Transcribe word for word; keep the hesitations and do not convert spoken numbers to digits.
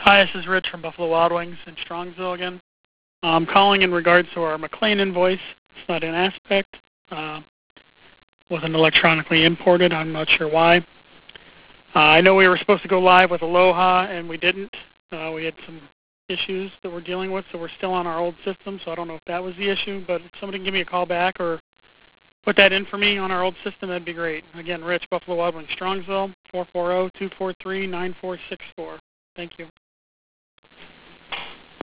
Hi, this is Rich from Buffalo Wild Wings in Strongsville again. I'm calling in regards to our McLean invoice. It's not in Aspect. Uh, wasn't electronically imported. I'm not sure why. Uh, I know we were supposed to go live with Aloha, and we didn't. Uh, we had some issues that we're dealing with, so we're still on our old system, so I don't know if that was the issue, but if somebody can give me a call back or put that in for me on our old system, that'd be great. Again, Rich, Buffalo Wild Wings, Strongsville, four four zero, two four three, nine four six four. Thank you.